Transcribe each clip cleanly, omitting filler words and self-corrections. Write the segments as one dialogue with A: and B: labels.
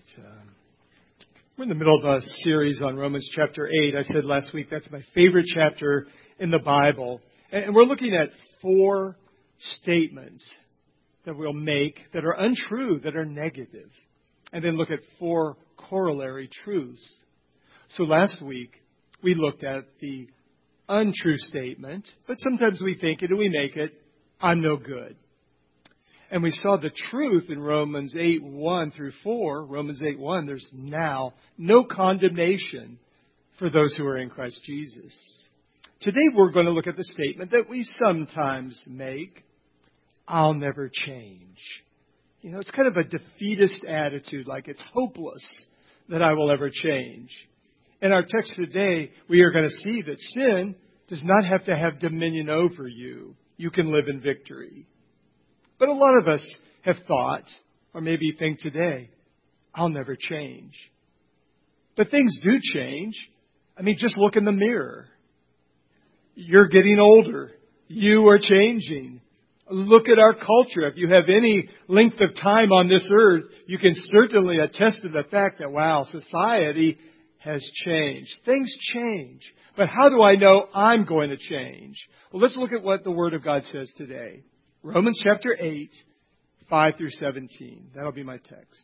A: We're in the middle of a series on Romans chapter 8. I said last week that's my favorite chapter in the Bible. And we're looking at 4 statements that we'll make that are untrue, that are negative. And then look at 4 corollary truths. So last week, we looked at the untrue statement, but sometimes we think it and we make it, I'm no good. And we saw the truth in Romans 8:1 through 4. Romans 8:1, there's now no condemnation for those who are in Christ Jesus. Today we're going to look at the statement that we sometimes make, I'll never change. You know, it's kind of a defeatist attitude, like it's hopeless that I will ever change. In our text today, we are going to see that sin does not have to have dominion over you. You can live in victory. But a lot of us have thought, or maybe think today, I'll never change. But things do change. I mean, just look in the mirror. You're getting older. You are changing. Look at our culture. If you have any length of time on this earth, you can certainly attest to the fact that, wow, society has changed. Things change. But how do I know I'm going to change? Well, let's look at what the Word of God says today. Romans chapter 8, 5 through 17. That'll be my text.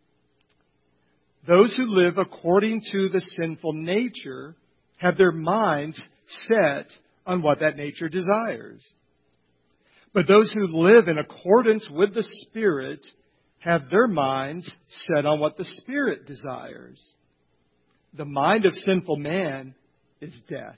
A: Those who live according to the sinful nature have their minds set on what that nature desires. But those who live in accordance with the Spirit have their minds set on what the Spirit desires. The mind of sinful man is death.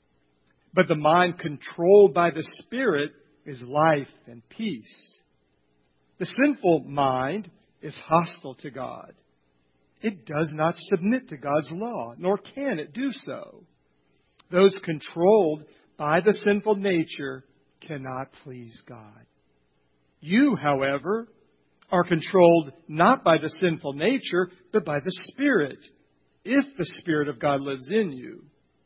A: But the mind controlled by the Spirit is life and peace. The sinful mind is hostile to God. It does not submit to God's law, nor can it do so. Those controlled by the sinful nature cannot please God. You, however, are controlled not by the sinful nature, but by the Spirit, if the Spirit of God lives in you.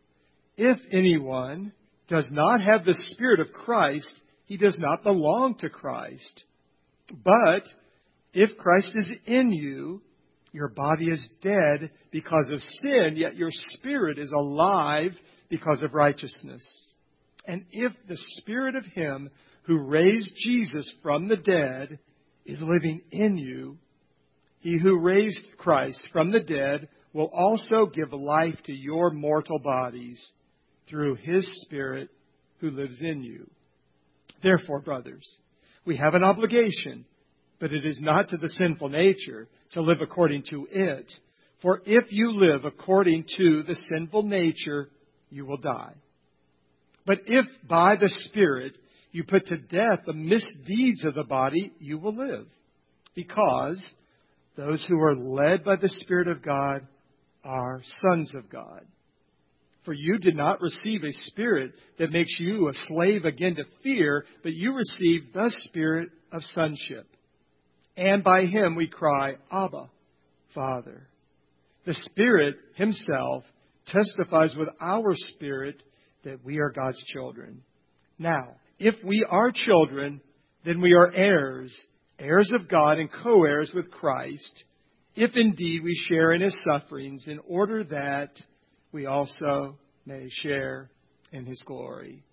A: If anyone does not have the Spirit of Christ, he does not belong to Christ. But if Christ is in you, your body is dead because of sin, yet your spirit is alive because of righteousness. And if the Spirit of Him who raised Jesus from the dead is living in you, He who raised Christ from the dead will also give life to your mortal bodies through His Spirit who lives in you. Therefore, brothers, we have an obligation, but it is not to the sinful nature to live according to it. For if you live according to the sinful nature, you will die. But if by the Spirit you put to death the misdeeds of the body, you will live. Because those who are led by the Spirit of God are sons of God. For you did not receive a spirit that makes you a slave again to fear, but you received the Spirit of sonship. And by Him we cry, Abba, Father. The Spirit Himself testifies with our spirit that we are God's children. Now, if we are children, then we are heirs, heirs of God and co-heirs with Christ, if indeed we share in His sufferings, in order that we also may share in His glory.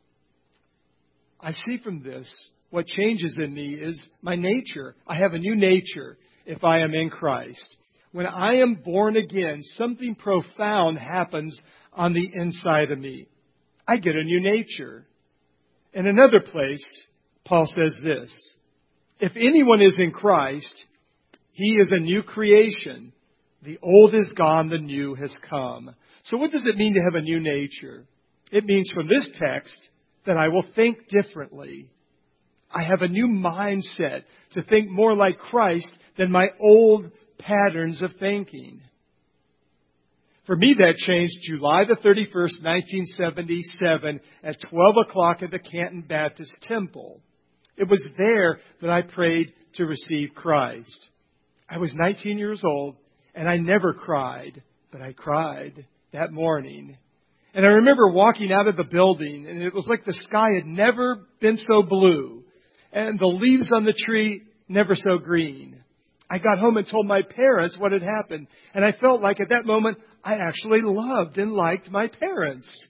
A: I see from this, what changes in me is my nature. I have a new nature if I am in Christ. When I am born again, something profound happens on the inside of me. I get a new nature. In another place, Paul says this, if anyone is in Christ, he is a new creation. The old is gone, the new has come. So what does it mean to have a new nature? It means from this text that I will think differently. I have a new mindset to think more like Christ than my old patterns of thinking. For me, that changed July the 31st, 1977 at 12 o'clock at the Canton Baptist Temple. It was there that I prayed to receive Christ. I was 19 years old and I never cried, but I cried that morning. And I remember walking out of the building and it was like the sky had never been so blue and the leaves on the tree never so green. I got home and told my parents what had happened. And I felt like at that moment, I actually loved and liked my parents.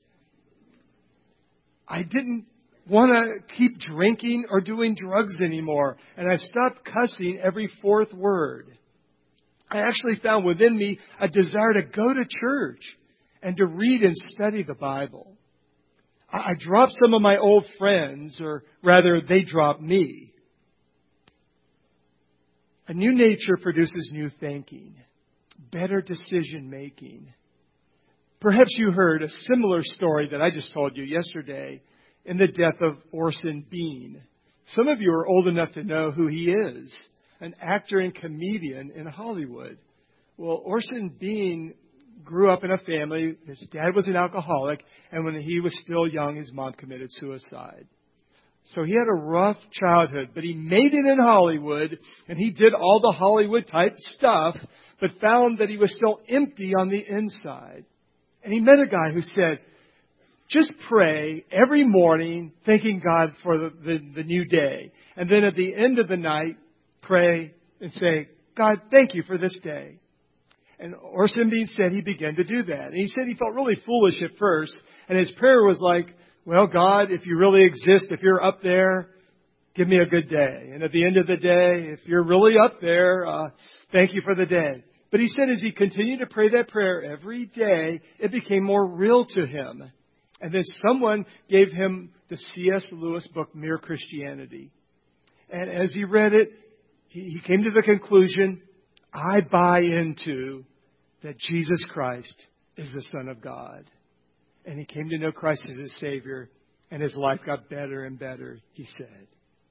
A: I didn't want to keep drinking or doing drugs anymore. And I stopped cussing every fourth word. I actually found within me a desire to go to church and to read and study the Bible. I dropped some of my old friends, or rather, they dropped me. A new nature produces new thinking, better decision making. Perhaps you heard a similar story that I just told you yesterday in the death of Orson Bean. Some of you are old enough to know who he is, an actor and comedian in Hollywood. Well, Orson Bean grew up in a family. His dad was an alcoholic, and when he was still young, his mom committed suicide. So he had a rough childhood, but he made it in Hollywood, and he did all the Hollywood-type stuff, but found that he was still empty on the inside. And he met a guy who said, just pray every morning, thanking God for the new day. And then at the end of the night, pray and say, God, thank you for this day. And Orson Bean said he began to do that. And he said he felt really foolish at first, and his prayer was like, well, God, if you really exist, if you're up there, give me a good day. And at the end of the day, if you're really up there, thank you for the day. But he said as he continued to pray that prayer every day, it became more real to him. And then someone gave him the C.S. Lewis book, Mere Christianity. And as he read it, he came to the conclusion, I buy into that Jesus Christ is the Son of God. And he came to know Christ as his Savior, and his life got better and better, he said.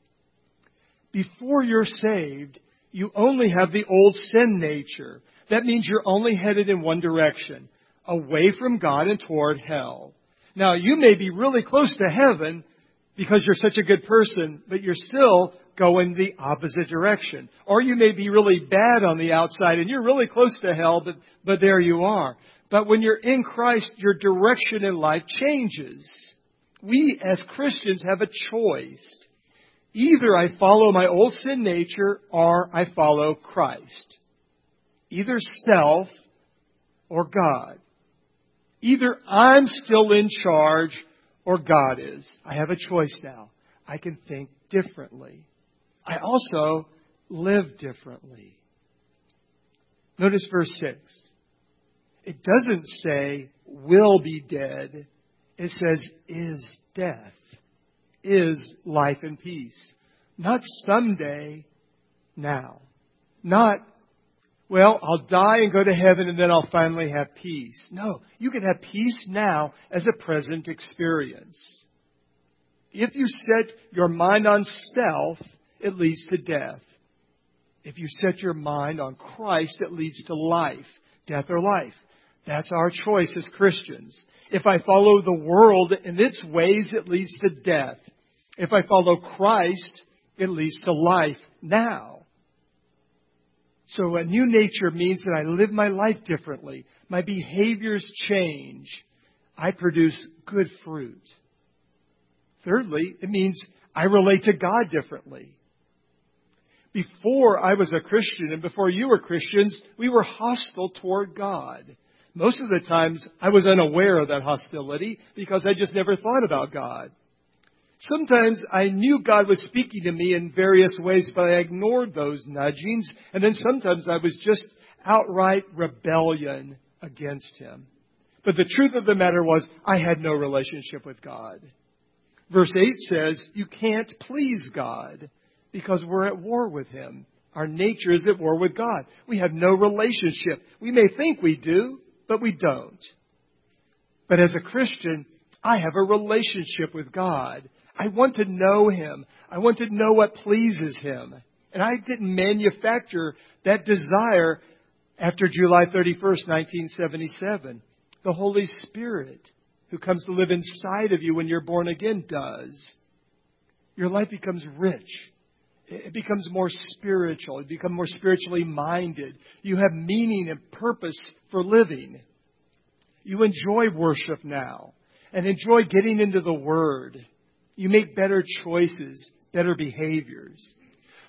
A: Before you're saved, you only have the old sin nature. That means you're only headed in one direction, away from God and toward hell. Now, you may be really close to heaven because you're such a good person, but you're still going the opposite direction. Or you may be really bad on the outside and you're really close to hell, but there you are. But when you're in Christ, your direction in life changes. We as Christians have a choice. Either I follow my old sin nature or I follow Christ. Either self or God. Either I'm still in charge or God is. I have a choice now. I can think differently. I also live differently. Notice verse 6. It doesn't say will be dead. It says is death, is life and peace. Not someday, now. Not, well, I'll die and go to heaven and then I'll finally have peace. No, you can have peace now as a present experience. If you set your mind on self, it leads to death. If you set your mind on Christ, it leads to life, death or life. That's our choice as Christians. If I follow the world in its ways, it leads to death. If I follow Christ, it leads to life now. So a new nature means that I live my life differently. My behaviors change. I produce good fruit. Thirdly, it means I relate to God differently. Before I was a Christian and before you were Christians, we were hostile toward God. Most of the times I was unaware of that hostility because I just never thought about God. Sometimes I knew God was speaking to me in various ways, but I ignored those nudgings. And then sometimes I was just outright rebellion against Him. But the truth of the matter was I had no relationship with God. Verse 8 says you can't please God because we're at war with Him. Our nature is at war with God. We have no relationship. We may think we do, but we don't. But as a Christian, I have a relationship with God. I want to know Him. I want to know what pleases Him. And I didn't manufacture that desire after July 31st, 1977. The Holy Spirit, who comes to live inside of you when you're born again, does. Your life becomes rich. It becomes more spiritual. You become more spiritually minded. You have meaning and purpose for living. You enjoy worship now and enjoy getting into the Word. You make better choices, better behaviors.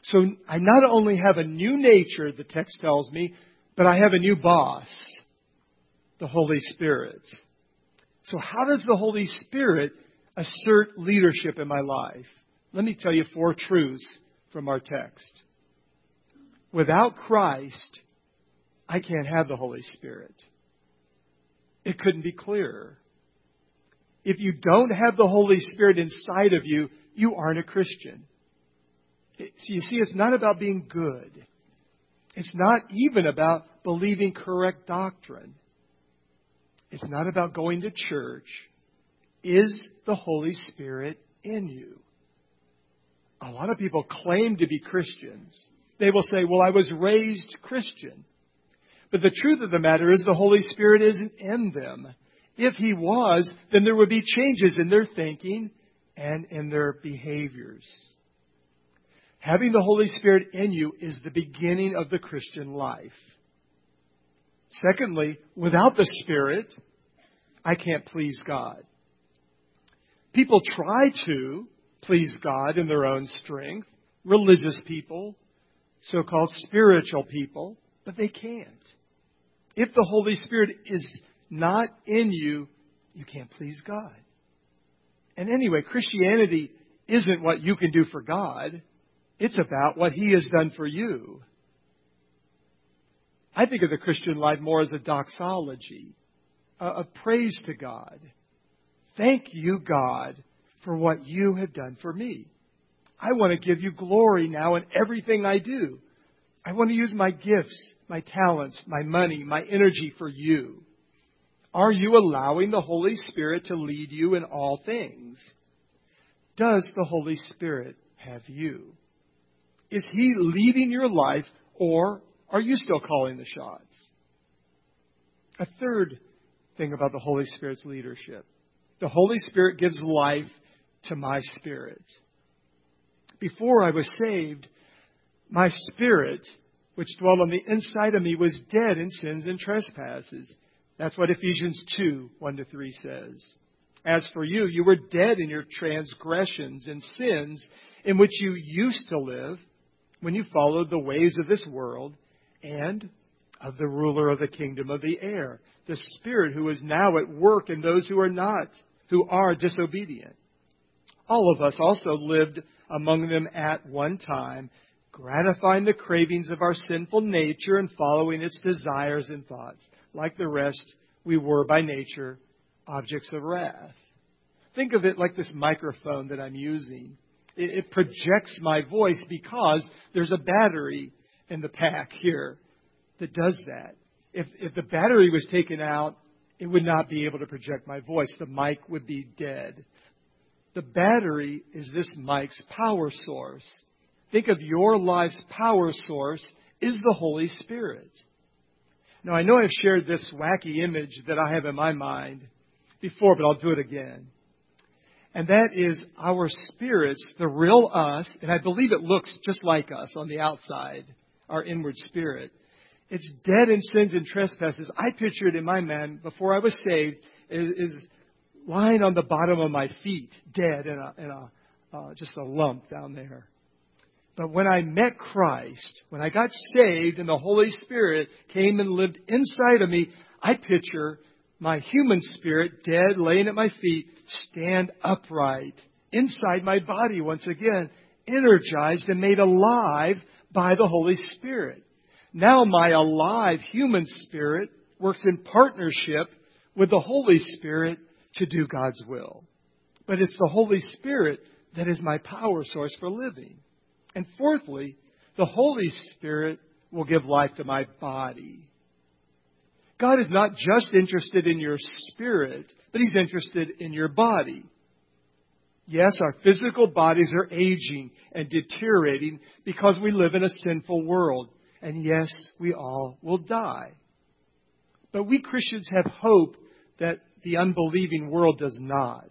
A: So I not only have a new nature, the text tells me, but I have a new boss, the Holy Spirit. So how does the Holy Spirit assert leadership in my life? Let me tell you 4 truths from our text. Without Christ, I can't have the Holy Spirit. It couldn't be clearer. If you don't have the Holy Spirit inside of you, you aren't a Christian. You see, it's not about being good. It's not even about believing correct doctrine. It's not about going to church. Is the Holy Spirit in you? A lot of people claim to be Christians. They will say, well, I was raised Christian. But the truth of the matter is the Holy Spirit isn't in them. If He was, then there would be changes in their thinking and in their behaviors. Having the Holy Spirit in you is the beginning of the Christian life. Secondly, without the Spirit, I can't please God. People try to please God in their own strength. Religious people, so-called spiritual people, but they can't. If the Holy Spirit is not in you, you can't please God. And anyway, Christianity isn't what you can do for God. It's about what He has done for you. I think of the Christian life more as a doxology, a praise to God. Thank you, God, for what you have done for me. I want to give you glory now in everything I do. I want to use my gifts, my talents, my money, my energy for you. Are you allowing the Holy Spirit to lead you in all things? Does the Holy Spirit have you? Is He leading your life, or are you still calling the shots? A third thing about the Holy Spirit's leadership. The Holy Spirit gives life to my spirit. Before I was saved, my spirit, which dwelt on the inside of me, was dead in sins and trespasses. That's what Ephesians 2, 1-3 says. As for you, you were dead in your transgressions and sins in which you used to live when you followed the ways of this world and of the ruler of the kingdom of the air, the Spirit who is now at work in those who are disobedient. All of us also lived among them at one time, gratifying the cravings of our sinful nature and following its desires and thoughts. Like the rest, we were by nature objects of wrath. Think of it like this microphone that I'm using. It projects my voice because there's a battery in the pack here that does that. If the battery was taken out, it would not be able to project my voice. The mic would be dead. The battery is this mic's power source. Think of your life's power source is the Holy Spirit. Now, I know I've shared this wacky image that I have in my mind before, but I'll do it again. And that is our spirits, the real us, and I believe it looks just like us on the outside, our inward spirit. It's dead in sins and trespasses. I picture it in my mind before I was saved is lying on the bottom of my feet, dead in just a lump down there. But when I met Christ, when I got saved and the Holy Spirit came and lived inside of me, I picture my human spirit, dead, laying at my feet, stand upright inside my body once again, energized and made alive by the Holy Spirit. Now my alive human spirit works in partnership with the Holy Spirit to do God's will. But it's the Holy Spirit that is my power source for living. And fourthly, the Holy Spirit will give life to my body. God is not just interested in your spirit, but He's interested in your body. Yes, our physical bodies are aging and deteriorating because we live in a sinful world. And yes, we all will die. But we Christians have hope that the unbelieving world does not.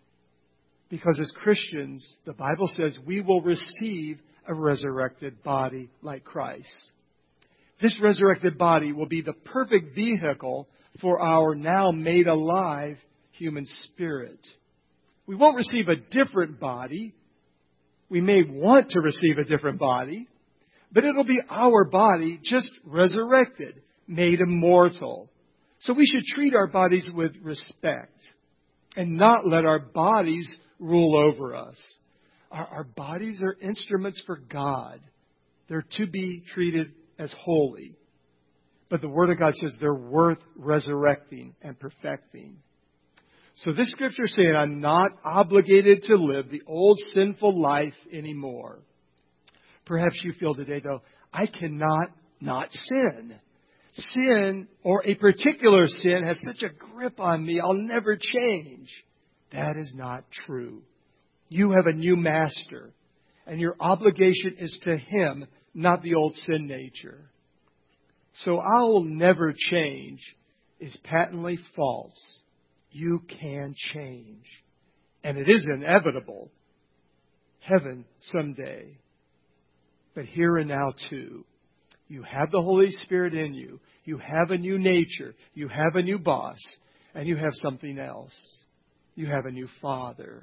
A: Because as Christians, the Bible says we will receive a resurrected body like Christ. This resurrected body will be the perfect vehicle for our now made alive human spirit. We won't receive a different body, We may want to receive a different body, but it'll be our body just resurrected, made immortal. So we should treat our bodies with respect and not let our bodies rule over us. Our bodies are instruments for God. They're to be treated as holy. But the Word of God says they're worth resurrecting and perfecting. So this scripture is saying I'm not obligated to live the old sinful life anymore. Perhaps you feel today, though, I cannot not sin. Sin, or a particular sin, has such a grip on me, I'll never change. That is not true. You have a new master, and your obligation is to Him, not the old sin nature. So I will never change is patently false. You can change. And it is inevitable. Heaven someday. But here and now too. You have the Holy Spirit in you. You have a new nature. You have a new boss. And you have something else. You have a new Father.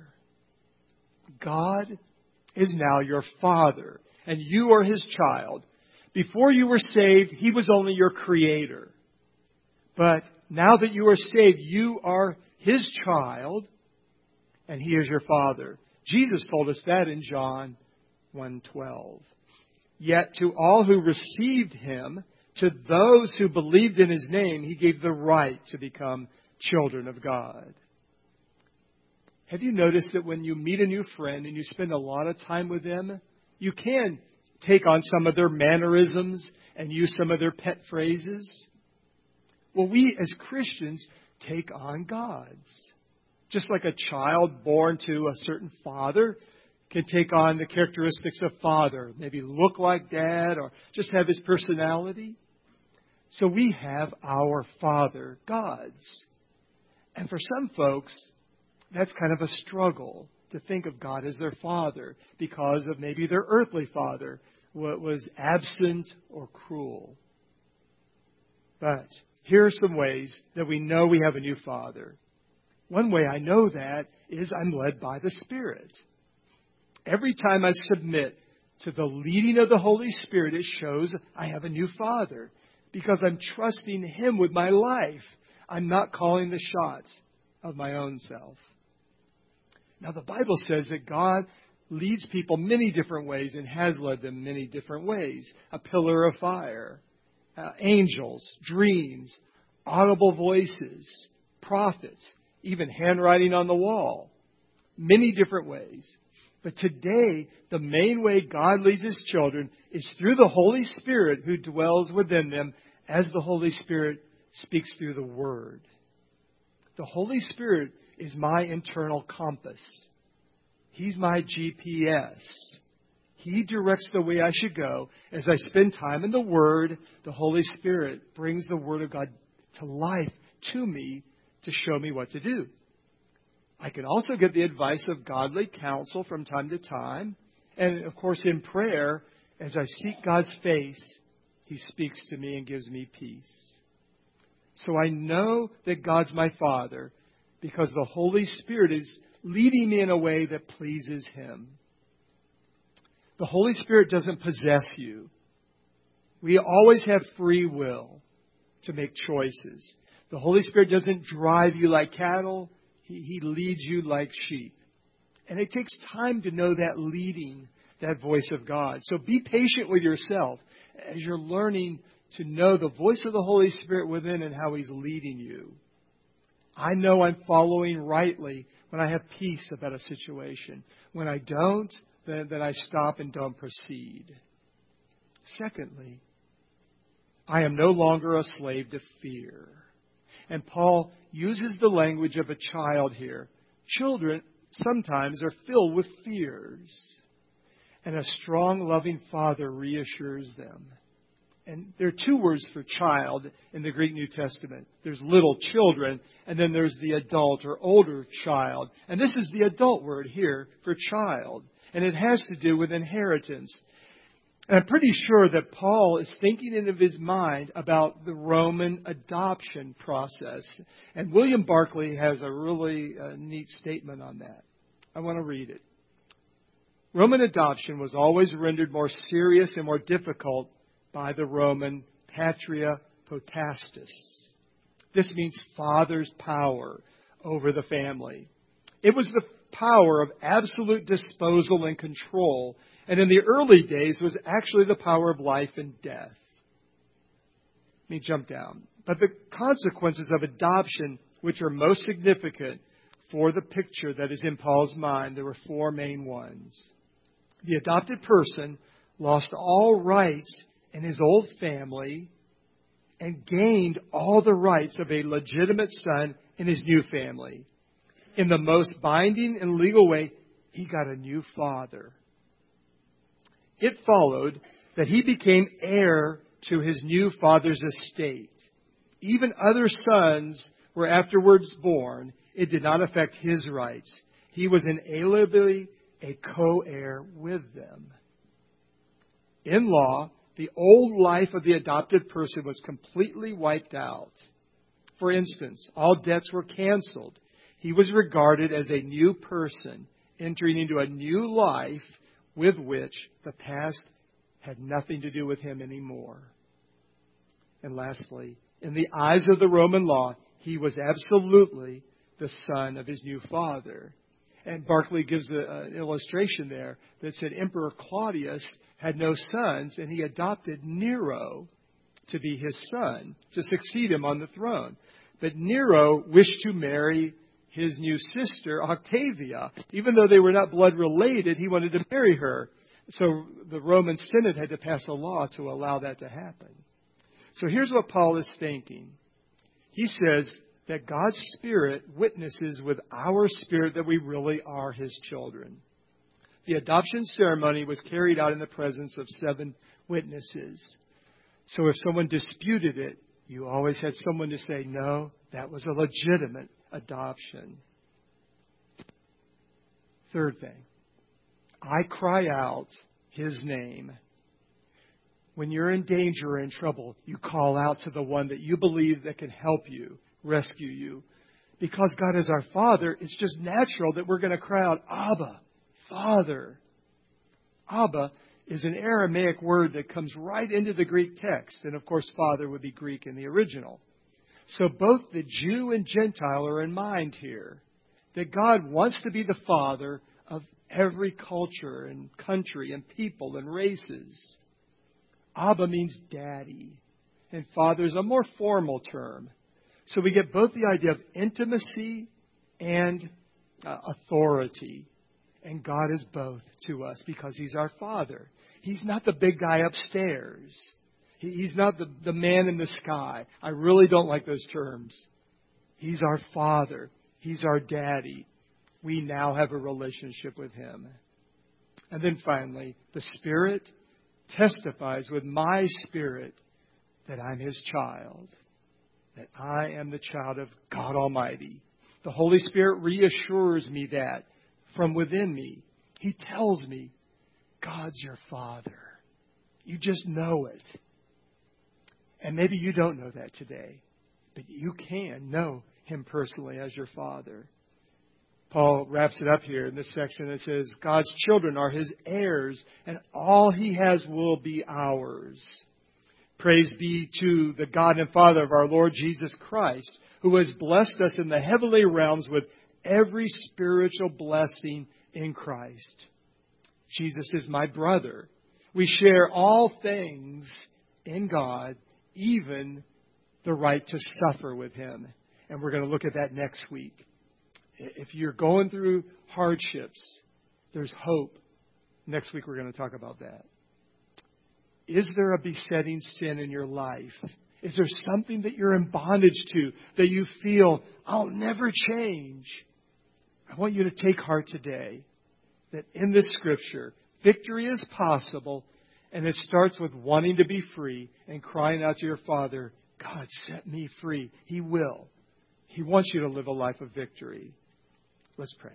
A: God is now your Father. And you are His child. Before you were saved, He was only your Creator. But now that you are saved, you are His child. And He is your Father. Jesus told us that in John 1:12. Yet to all who received Him, to those who believed in His name, He gave the right to become children of God. Have you noticed that when you meet a new friend and you spend a lot of time with them, you can take on some of their mannerisms and use some of their pet phrases? Well, we as Christians take on God's. Just like a child born to a certain father can take on the characteristics of father, maybe look like dad or just have his personality. So we have our Father, God's. And for some folks, that's kind of a struggle to think of God as their father because of maybe their earthly father was absent or cruel. But here are some ways that we know we have a new Father. One way I know that is I'm led by the Spirit. Every time I submit to the leading of the Holy Spirit, it shows I have a new Father because I'm trusting Him with my life. I'm not calling the shots of my own self. Now, the Bible says that God leads people many different ways and has led them many different ways. A pillar of fire, angels, dreams, audible voices, prophets, even handwriting on the wall. Many different ways. But today, the main way God leads His children is through the Holy Spirit who dwells within them as the Holy Spirit speaks through the Word. The Holy Spirit is my internal compass. He's my GPS. He directs the way I should go. As I spend time in the Word, the Holy Spirit brings the Word of God to life to me to show me what to do. I can also get the advice of godly counsel from time to time. And, of course, in prayer, as I seek God's face, He speaks to me and gives me peace. So I know that God's my Father because the Holy Spirit is leading me in a way that pleases Him. The Holy Spirit doesn't possess you. We always have free will to make choices. The Holy Spirit doesn't drive you like cattle. He leads you like sheep. And it takes time to know that leading, that voice of God. So be patient with yourself as you're learning to know the voice of the Holy Spirit within and how He's leading you. I know I'm following rightly when I have peace about a situation. When I don't, then I stop and don't proceed. Secondly, I am no longer a slave to fear. And Paul uses the language of a child here. Children sometimes are filled with fears. And a strong, loving father reassures them. And there are two words for child in the Greek New Testament. There's little children, and then there's the adult or older child. And this is the adult word here for child. And it has to do with inheritance. And I'm pretty sure that Paul is thinking in his mind about the Roman adoption process. And William Barclay has a really neat statement on that. I want to read it. Roman adoption was always rendered more serious and more difficult by the Roman patria potestas. This means father's power over the family. It was the power of absolute disposal and control, and in the early days was actually the power of life and death. Let me jump down. But the consequences of adoption, which are most significant for the picture that is in Paul's mind, there were four main ones. The adopted person lost all rights in his old family and gained all the rights of a legitimate son in his new family. In the most binding and legal way, he got a new father. It followed that he became heir to his new father's estate. Even other sons were afterwards born. It did not affect his rights. He was inalienably a co-heir with them. In law, the old life of the adopted person was completely wiped out. For instance, all debts were canceled. He was regarded as a new person entering into a new life with which the past had nothing to do with him anymore. And lastly, in the eyes of the Roman law, he was absolutely the son of his new father. And Barclay gives an illustration there that said Emperor Claudius had no sons, and he adopted Nero to be his son, to succeed him on the throne. But Nero wished to marry his new sister, Octavia. Even though they were not blood related, he wanted to marry her. So the Roman Senate had to pass a law to allow that to happen. So here's what Paul is thinking. He says that God's Spirit witnesses with our spirit that we really are His children. The adoption ceremony was carried out in the presence of 7 witnesses. So if someone disputed it, you always had someone to say, no, that was a legitimate adoption. Third thing, I cry out His name. When you're in danger or in trouble, you call out to the one that you believe that can help you, rescue you. Because God is our Father, it's just natural that we're going to cry out, Abba, Father. Abba is an Aramaic word that comes right into the Greek text. And of course, Father would be Greek in the original. So both the Jew and Gentile are in mind here. That God wants to be the Father of every culture and country and people and races. Abba means daddy. And Father is a more formal term. So we get both the idea of intimacy and authority. And God is both to us because He's our Father. He's not the big guy upstairs. He's not the man in the sky. I really don't like those terms. He's our Father. He's our daddy. We now have a relationship with Him. And then finally, the Spirit testifies with my spirit that I'm His child. That I am the child of God Almighty. The Holy Spirit reassures me that from within me. He tells me, God's your Father. You just know it. And maybe you don't know that today, but you can know Him personally as your Father. Paul wraps it up here in this section. It says, God's children are His heirs, and all He has will be ours. Praise be to the God and Father of our Lord Jesus Christ, who has blessed us in the heavenly realms with every spiritual blessing in Christ. Jesus is my brother. We share all things in God, even the right to suffer with Him. And we're going to look at that next week. If you're going through hardships, there's hope. Next week we're going to talk about that. Is there a besetting sin in your life? Is there something that you're in bondage to that you feel, I'll never change? I want you to take heart today that in this Scripture, victory is possible, and it starts with wanting to be free and crying out to your Father, God, set me free. He will. He wants you to live a life of victory. Let's pray.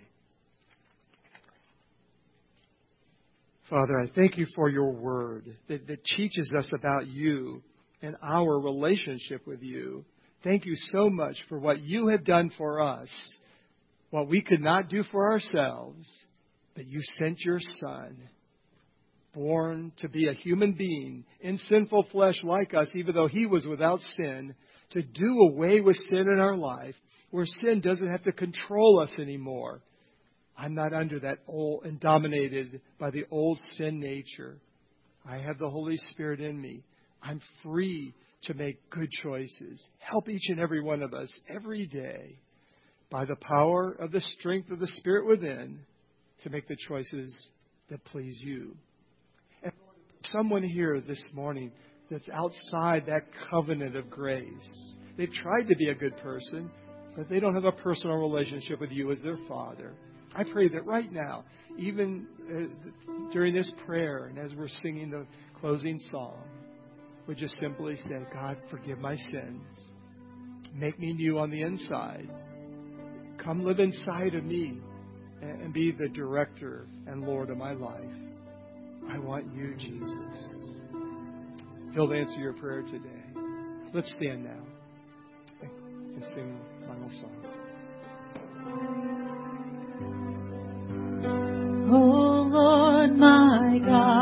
A: Father, I thank You for Your Word that teaches us about You and our relationship with You. Thank You so much for what You have done for us, what we could not do for ourselves. that you sent your Son, born to be a human being in sinful flesh like us, even though He was without sin, to do away with sin in our life, where sin doesn't have to control us anymore. I'm not under that old and dominated by the old sin nature. I have the Holy Spirit in me. I'm free to make good choices. Help each and every one of us every day by the power of the strength of the Spirit within to make the choices that please you. And someone here this morning that's outside that covenant of grace. They've tried to be a good person, but they don't have a personal relationship with you as their Father. I pray that right now, even during this prayer and as we're singing the closing song, we just simply say, God, forgive my sins. Make me new on the inside. Come live inside of me and be the director and Lord of my life. I want you, Jesus. He'll answer your prayer today. Let's stand now and sing the final song.
B: Oh Lord, my God.